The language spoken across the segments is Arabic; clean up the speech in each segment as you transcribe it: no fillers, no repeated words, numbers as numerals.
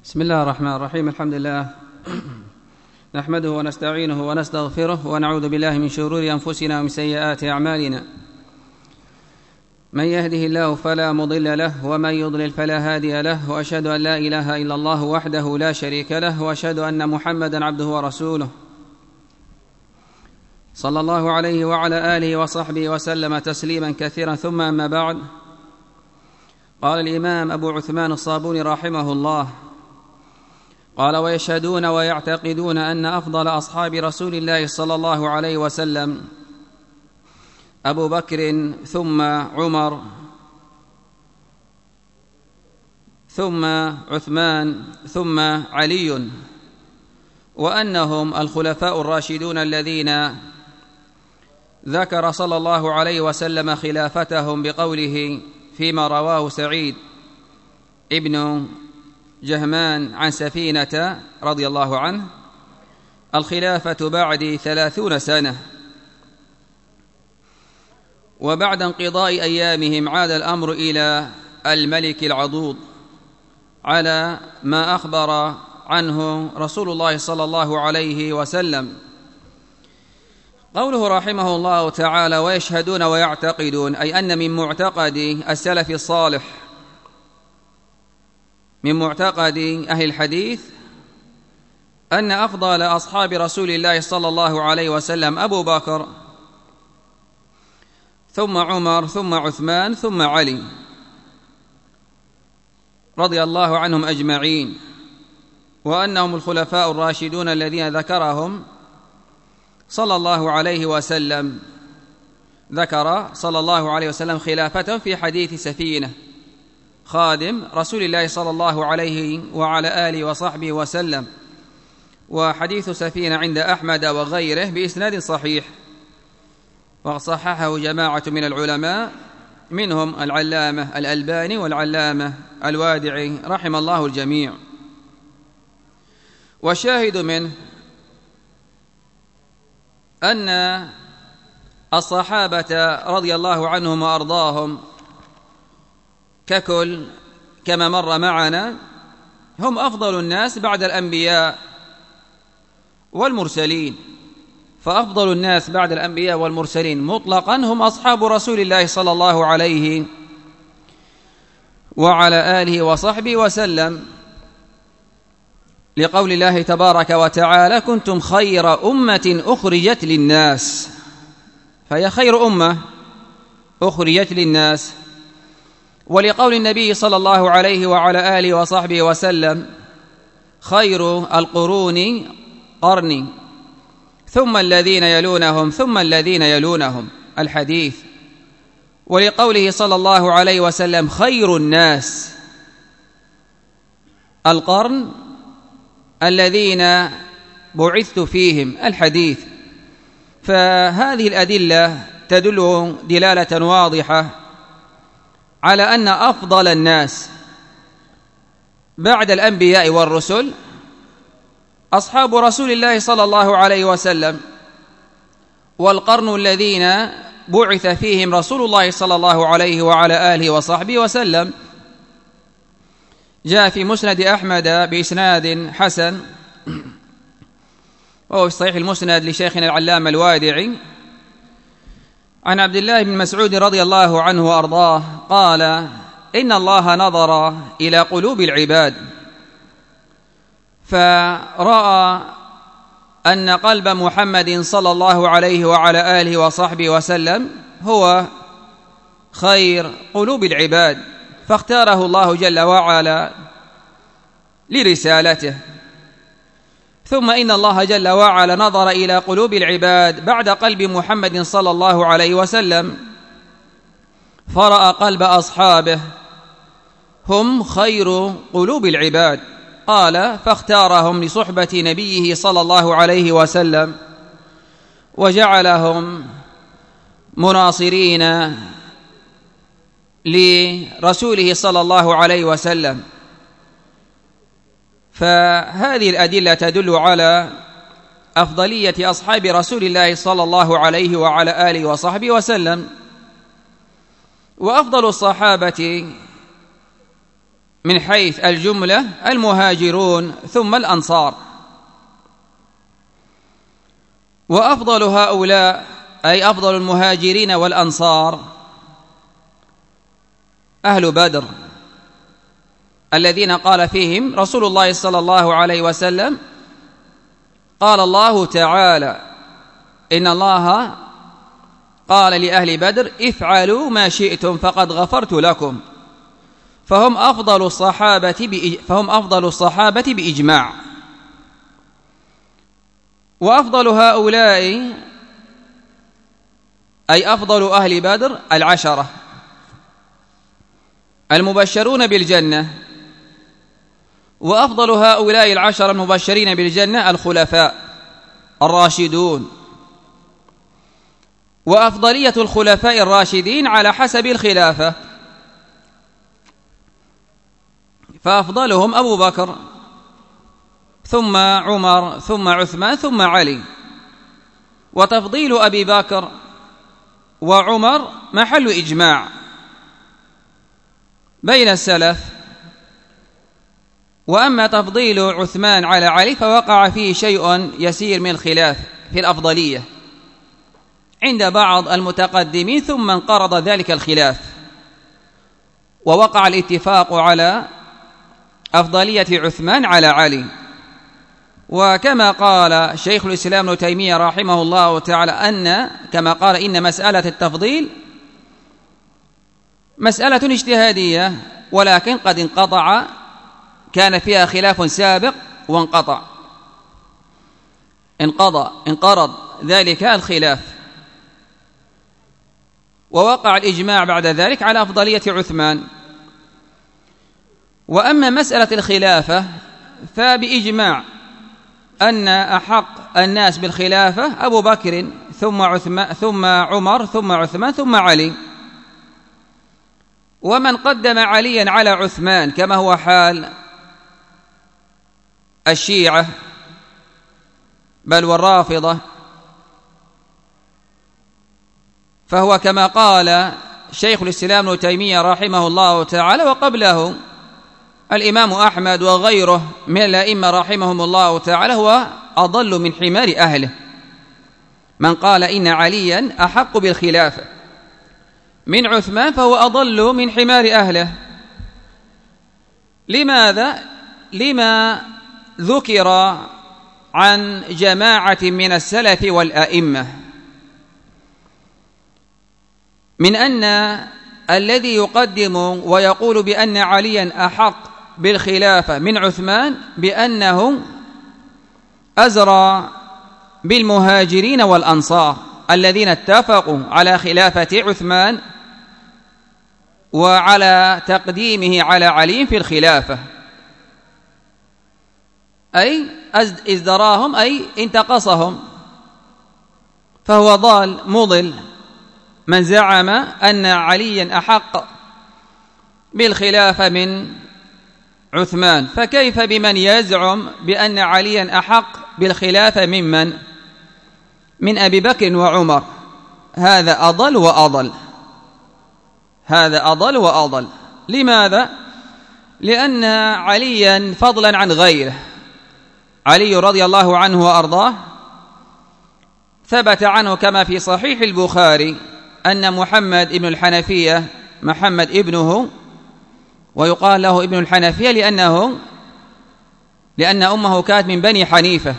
بسم الله الرحمن الرحيم. الحمد لله نحمده ونستعينه ونستغفره ونعوذ بالله من شرور أنفسنا ومن سيئات أعمالنا. من يهده الله فلا مضل له ومن يضلل فلا هادي له، وأشهد أن لا إله إلا الله وحده لا شريك له، وأشهد أن محمدا عبده ورسوله صلى الله عليه وعلى آله وصحبه وسلم تسليما كثيرا. ثم أما بعد، قال الإمام أبو عثمان الصابوني رحمه الله قال: ويشهدون ويعتقدون أن أفضل أصحاب رسول الله صلى الله عليه وسلم أبو بكر ثم عمر ثم عثمان ثم علي، وأنهم الخلفاء الراشدون الذين ذكر صلى الله عليه وسلم خلافتهم بقوله فيما رواه سعيد ابن جهمان عن سفينة رضي الله عنه: الخلافة بعدي 30 سنة. وبعد انقضاء أيامهم عاد الأمر إلى الملك العضوض على ما أخبر عنه رسول الله صلى الله عليه وسلم. قوله رحمه الله تعالى: ويشهدون ويعتقدون، أي أن من معتقد السلف الصالح، من معتقد أهل الحديث، أن أفضل أصحاب رسول الله صلى الله عليه وسلم أبو بكر ثم عمر ثم عثمان ثم علي رضي الله عنهم أجمعين، وأنهم الخلفاء الراشدون الذين ذكرهم صلى الله عليه وسلم، ذكر صلى الله عليه وسلم خلافتهم في حديث سفينة خادم رسول الله صلى الله عليه وعلى آله وصحبه وسلم. وحديث سفينة عند أحمد وغيره بإسناد صحيح، وصححه جماعة من العلماء، منهم العلامة الألباني والعلامة الوادعي رحم الله الجميع. والشاهد منه أن الصحابة رضي الله عنهم وأرضاهم ككل كما مر معنا هم أفضل الناس بعد الأنبياء والمرسلين، فأفضل الناس بعد الأنبياء والمرسلين مطلقا هم أصحاب رسول الله صلى الله عليه وعلى آله وصحبه وسلم، لقول الله تبارك وتعالى: كنتم خير أمة أخرجت للناس، فهي خير أمة أخرجت للناس. ولقول النبي صلى الله عليه وعلى آله وصحبه وسلم: خير القرون قرني ثم الذين يلونهم ثم الذين يلونهم، الحديث. ولقوله صلى الله عليه وسلم: خير الناس القرن الذين بعثت فيهم، الحديث. فهذه الأدلة تدل دلالة واضحة على أن أفضل الناس بعد الأنبياء والرسل أصحاب رسول الله صلى الله عليه وسلم، والقرن الذين بعث فيهم رسول الله صلى الله عليه وعلى آله وصحبه وسلم. جاء في مسند أحمد بإسناد حسن، وهو في صحيح المسند لشيخنا العلامة الوادعي، عن عبد الله بن مسعود رضي الله عنه وأرضاه قال: إن الله نظر إلى قلوب العباد فرأى أن قلب محمد صلى الله عليه وعلى آله وصحبه وسلم هو خير قلوب العباد، فاختاره الله جل وعلا لرسالته. ثم إن الله جل وعلا نظر إلى قلوب العباد بعد قلب محمد صلى الله عليه وسلم فرأى قلب أصحابه هم خير قلوب العباد، قال: فاختارهم لصحبة نبيه صلى الله عليه وسلم وجعلهم مناصرين لرسوله صلى الله عليه وسلم. فهذه الأدلة تدل على أفضلية أصحاب رسول الله صلى الله عليه وعلى آله وصحبه وسلم. وأفضل الصحابة من حيث الجملة المهاجرون ثم الأنصار. وأفضل هؤلاء أي أفضل المهاجرين والأنصار أهل بدر، الذين قال فيهم رسول الله صلى الله عليه وسلم: قال الله تعالى: إن الله قال لأهل بدر: افعلوا ما شئتم فقد غفرت لكم. فهم أفضل الصحابة بإجماع. وأفضل هؤلاء أي أفضل أهل بدر 10 المبشرون بالجنة. وأفضل هؤلاء 10 المبشرين بالجنة الخلفاء الراشدون. وأفضلية الخلفاء الراشدين على حسب الخلافة، فأفضلهم أبو بكر ثم عمر ثم عثمان ثم علي. وتفضيل أبي بكر وعمر محل إجماع بين السلف. وأما تفضيل عثمان على علي فوقع فيه شيء يسير من الخلاف في الأفضلية عند بعض المتقدمين، ثم انقرض ذلك الخلاف ووقع الاتفاق على أفضلية عثمان على علي. وكما قال شيخ الإسلام ابن تيمية رحمه الله تعالى كما قال إن مسألة التفضيل مسألة اجتهادية، ولكن قد انقطع، كان فيها خلاف سابق وانقطع، انقرض ذلك الخلاف، ووقع الإجماع بعد ذلك على أفضلية عثمان. وأما مسألة الخلافة فبإجماع أن أحق الناس بالخلافة أبو بكر ثم عمر ثم عثمان ثم علي. ومن قدم عليا على عثمان كما هو حال الشيعة بل والرافضة، فهو كما قال شيخ الإسلام ابن تيمية رحمه الله تعالى وقبله الإمام أحمد وغيره من الأئمة رحمهم الله تعالى: هو أضل من حمار أهله. من قال إن عليا أحق بالخلافة من عثمان فهو أضل من حمار أهله. لماذا؟ لما ذكر عن جماعة من السلف والأئمة من أن الذي يقدم ويقول بأن عليا أحق بالخلافة من عثمان بأنه أزرى بالمهاجرين والأنصار الذين اتفقوا على خلافة عثمان وعلى تقديمه على علي في الخلافة، أي ازدراهم أي انتقصهم، فهو ضال مضل من زعم أن عليا أحق بالخلافة من عثمان. فكيف بمن يزعم بأن عليا أحق بالخلافة من أبي بكر وعمر؟ هذا أضل وأضل، هذا أضل وأضل. لماذا؟ لأن عليا فضلا عن غيره، علي رضي الله عنه وأرضاه ثبت عنه كما في صحيح البخاري أن محمد ابن الحنفية، محمد ابنه، ويقال له ابن الحنفية لأن أمه كانت من بني حنيفة،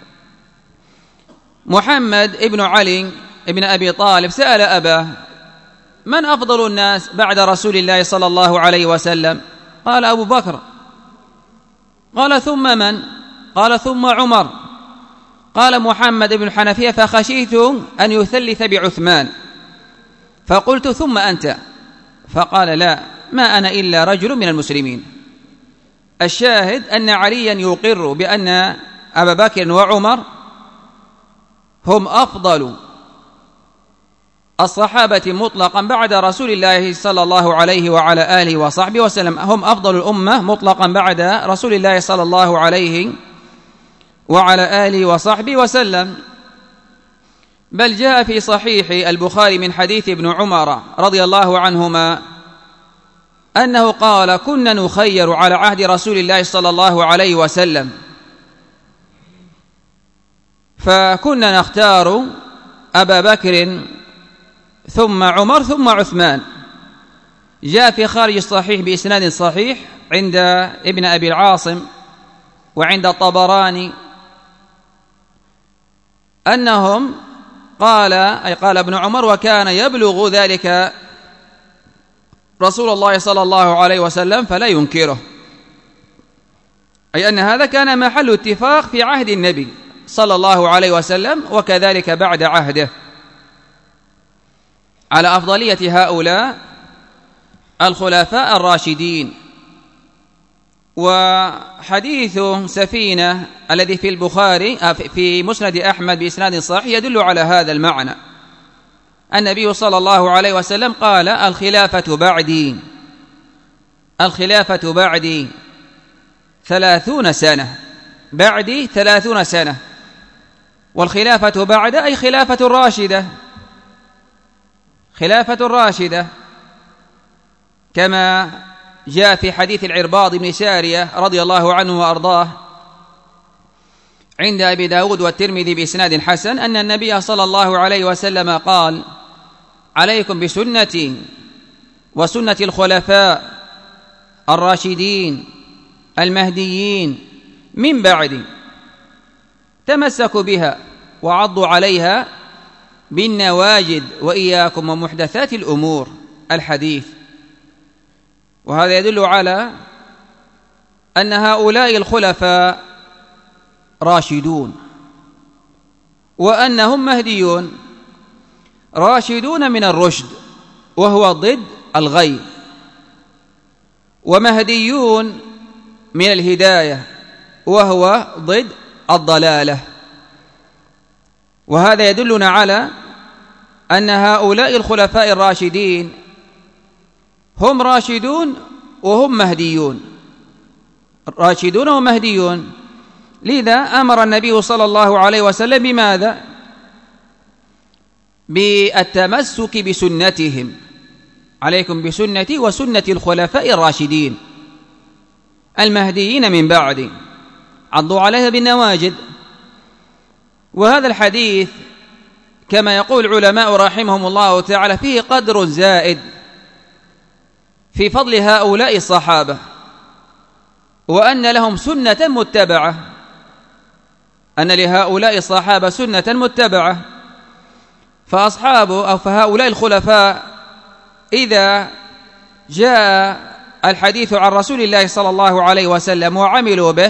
محمد ابن علي ابن أبي طالب سأل أباه: من أفضل الناس بعد رسول الله صلى الله عليه وسلم؟ قال: أبو بكر. قال: ثم من؟ قال: ثم عمر. قال محمد ابن الحنفية: فخشيت أن يثلث بعثمان فقلت: ثم أنت؟ فقال: لا، ما أنا إلا رجل من المسلمين. الشاهد أن عليا يقر بأن أبا بكر وعمر هم أفضل الصحابة مطلقا بعد رسول الله صلى الله عليه وعلى آله وصحبه وسلم، هم أفضل الأمة مطلقا بعد رسول الله صلى الله عليه وعلى آله وصحبه وسلم. بل جاء في صحيح البخاري من حديث ابن عمر رضي الله عنهما أنه قال: كنا نخير على عهد رسول الله صلى الله عليه وسلم، فكنا نختار أبا بكر ثم عمر ثم عثمان. جاء في خارج الصحيح بإسناد صحيح عند ابن أبي العاصم وعند الطبراني أنهم قال ابن عمر: وكان يبلغ ذلك رسول الله صلى الله عليه وسلم فلا ينكره، أي أن هذا كان محل اتفاق في عهد النبي صلى الله عليه وسلم وكذلك بعد عهده على أفضلية هؤلاء الخلفاء الراشدين. وحديث سفينة الذي في البخاري في مسند أحمد بإسناد صحيح يدل على هذا المعنى. النبي صلى الله عليه وسلم قال: الخلافة بعدي 30 سنة، بعدي 30 سنة، والخلافة بعد أي خلافة راشدة، كما جاء في حديث العرباض بن سارية رضي الله عنه وأرضاه عند أبي داود والترمذي بإسناد حسن أن النبي صلى الله عليه وسلم قال: عليكم بسنتي وسنة الخلفاء الراشدين المهديين من بعدي، تمسكوا بها وعضوا عليها بالنواجذ وإياكم ومحدثات الأمور. الحديث. وهذا يدل على أن هؤلاء الخلفاء راشدون وأنهم مهديون، راشدون من الرشد وهو ضد الغي، ومهديون من الهداية وهو ضد الضلالة. وهذا يدلنا على أن هؤلاء الخلفاء الراشدين هم راشدون وهم مهديون، راشدون ومهديون. لذا أمر النبي صلى الله عليه وسلم بماذا؟ بالتمسك بسنتهم. عليكم بسنتي وسنة الخلفاء الراشدين المهديين من بعدي، عضوا عليها بالنواجذ. وهذا الحديث كما يقول العلماء رحمهم الله تعالى فيه قدر زائد في فضل هؤلاء الصحابة، وأن لهم سنة متبعة، أن لهؤلاء الصحابة سنة متبعة. فهؤلاء الخلفاء إذا جاء الحديث عن رسول الله صلى الله عليه وسلم وعملوا به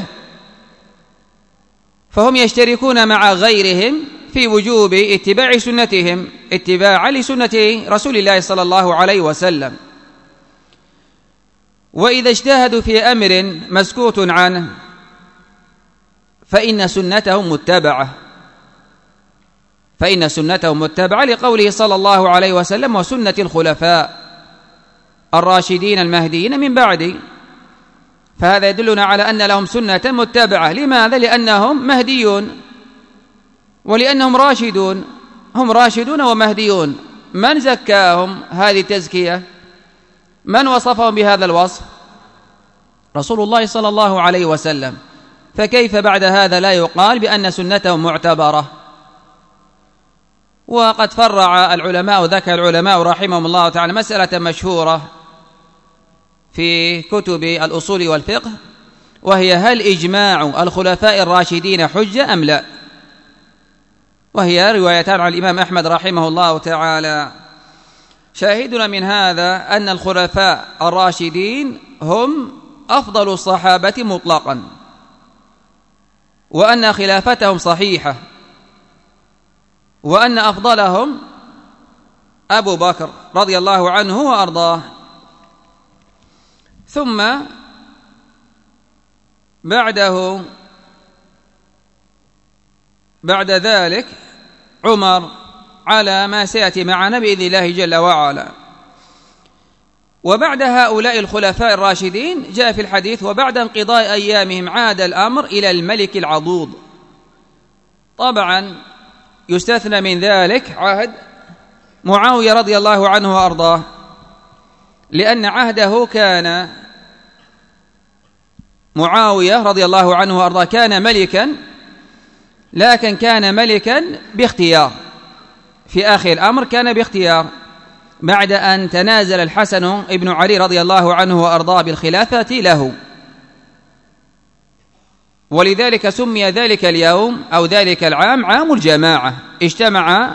فهم يشتركون مع غيرهم في وجوب اتباع سنتهم، اتباعا لسنة رسول الله صلى الله عليه وسلم. وإذا اجتهدوا في أمر مسكوت عنه فإن سنتهم متبعة لقوله صلى الله عليه وسلم: وسنة الخلفاء الراشدين المهديين من بعدي. فهذا يدلنا على أن لهم سنة متبعة. لماذا؟ لأنهم مهديون ولأنهم راشدون، هم راشدون ومهديون. من زكاهم هذه التزكية؟ من وصفهم بهذا الوصف؟ رسول الله صلى الله عليه وسلم. فكيف بعد هذا لا يقال بأن سنتهم معتبرة؟ وقد فرع العلماء وذكر العلماء رحمهم الله تعالى مسألة مشهورة في كتب الأصول والفقه، وهي: هل إجماع الخلفاء الراشدين حجة أم لا؟ وهي روايتان عن الإمام أحمد رحمه الله تعالى. شاهدنا من هذا أن الخلفاء الراشدين هم أفضل الصحابة مطلقا، وأن خلافتهم صحيحة، وأن أفضلهم أبو بكر رضي الله عنه وأرضاه، ثم بعد ذلك عمر، على ما سيأتي معنا بإذن الله جل وعلا. وبعد هؤلاء الخلفاء الراشدين جاء في الحديث: وبعد انقضاء أيامهم عاد الأمر إلى الملك العضوض. طبعا يستثنى من ذلك عهد معاوية رضي الله عنه وأرضاه، لأن عهده كان معاوية رضي الله عنه وأرضاه كان ملكا، لكن كان ملكا باختيار، في آخر الأمر كان باختيار بعد أن تنازل الحسن ابن علي رضي الله عنه وأرضاه بالخلافة له، ولذلك سمي ذلك اليوم أو ذلك العام عام الجماعة. اجتمع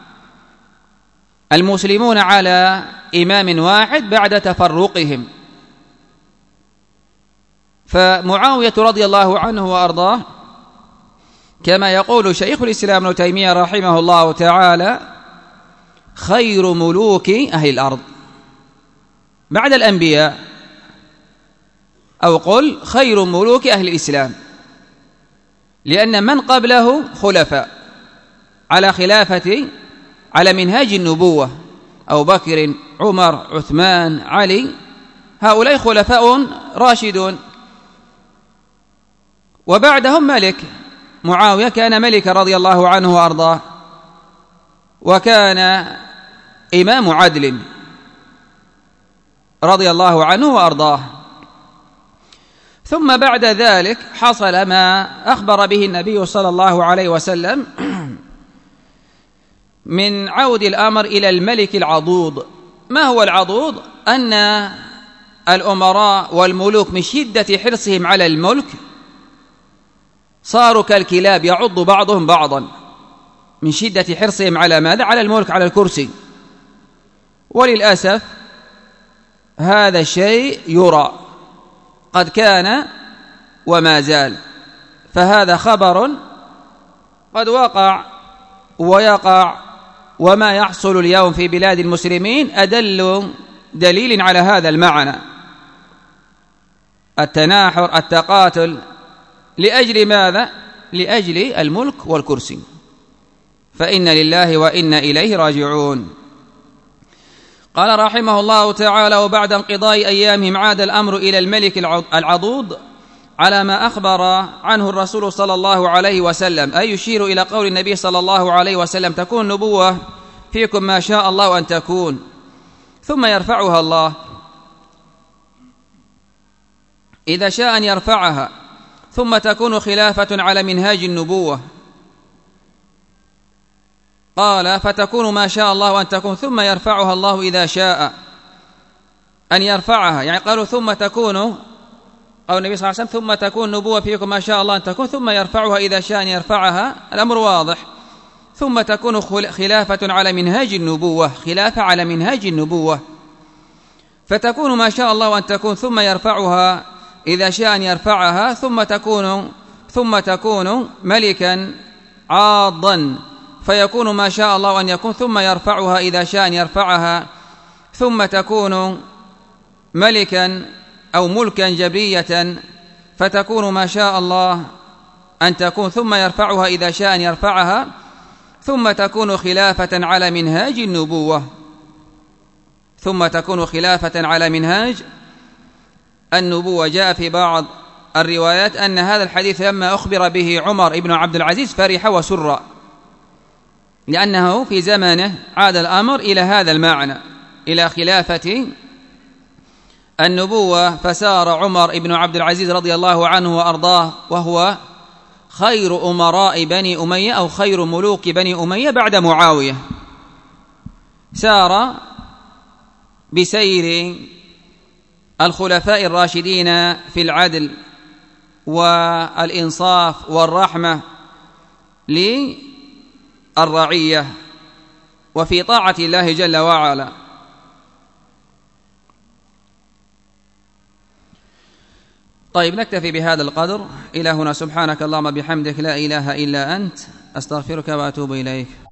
المسلمون على إمام واحد بعد تفرقهم، فمعاوية رضي الله عنه وأرضاه كما يقول شيخ الإسلام ابن تيمية رحمه الله تعالى خير ملوك أهل الأرض بعد الأنبياء، أو قل خير ملوك أهل الإسلام، لأن من قبله خلفاء على خلافة على منهاج النبوة، أبو بكر عمر عثمان علي، هؤلاء خلفاء راشدون، وبعدهم ملك. معاوية كان ملك رضي الله عنه وأرضاه، وكان إمام عدل رضي الله عنه وأرضاه. ثم بعد ذلك حصل ما أخبر به النبي صلى الله عليه وسلم من عود الأمر إلى الملك العضوض. ما هو العضوض؟ أن الأمراء والملوك من شدة حرصهم على الملك صاروا كالكلاب يعض بعضهم بعضا، من شدة حرصهم على ماذا؟ على الملك، على الكرسي. وللأسف هذا الشيء يرى، قد كان وما زال، فهذا خبر قد وقع ويقع، وما يحصل اليوم في بلاد المسلمين أدل دليل على هذا المعنى، التناحر، التقاتل، لأجل ماذا؟ لأجل الملك والكرسي، فإن لله وإنا إليه راجعون. قال رحمه الله تعالى: وبعد انقضاء أيامهم عاد الأمر إلى الملك العضوض على ما أخبر عنه الرسول صلى الله عليه وسلم، أي يشير إلى قول النبي صلى الله عليه وسلم: تكون نبوة فيكم ما شاء الله أن تكون، ثم يرفعها الله إذا شاء أن يرفعها، ثم تكون خلافة على منهاج النبوة. قال: فتكون ما شاء الله أن تكون، ثم يرفعها الله إذا شاء أن يرفعها، يعني قالوا ثم تكون، أو النبي صلى الله عليه وسلم: ثم تكون نبوة فيكم ما شاء الله أن تكون، ثم يرفعها إذا شاء أن يرفعها، الأمر واضح. ثم تكون خلافة على منهاج النبوة، خلافة على منهاج النبوة، فتكون ما شاء الله أن تكون، ثم يرفعها إذا شاء أن يرفعها، ثم تكون ملكا عاضا، فيكون ما شاء الله أن يكون، ثم يرفعها إذا شاء أن يرفعها، ثم تكون ملكا أو ملكا جبرية، فتكون ما شاء الله أن تكون، ثم يرفعها إذا شاء أن يرفعها، ثم تكون خلافة على منهاج النبوة، ثم تكون خلافة على منهاج النبوة. جاء في بعض الروايات أن هذا الحديث لما أخبر به عمر بن عبد العزيز فرح وسر، لأنه في زمانه عاد الأمر إلى هذا المعنى، إلى خلافة النبوة، فسار عمر بن عبد العزيز رضي الله عنه وأرضاه وهو خير أمراء بني أمية أو خير ملوك بني أمية بعد معاوية، سار بسير الخلفاء الراشدين في العدل والإنصاف والرحمة للرعية وفي طاعة الله جل وعلا. طيب، نكتفي بهذا القدر. إلى هنا، سبحانك اللهم بحمدك، لا إله إلا أنت، أستغفرك وأتوب إليك.